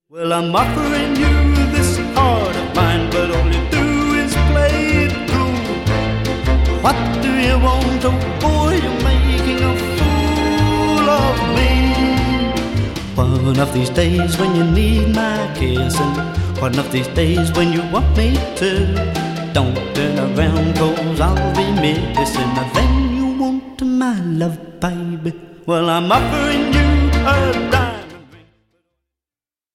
Well, I'm offering you this heart of mine, but all you do is play it cool. What do you want? Oh boy, you're making a fool of me. One of these days when you need my kiss, and one of these days when you want me to, don't turn around, 'cause I'll be missing the thing you want, my love, baby. Well, I'm offering you a dime,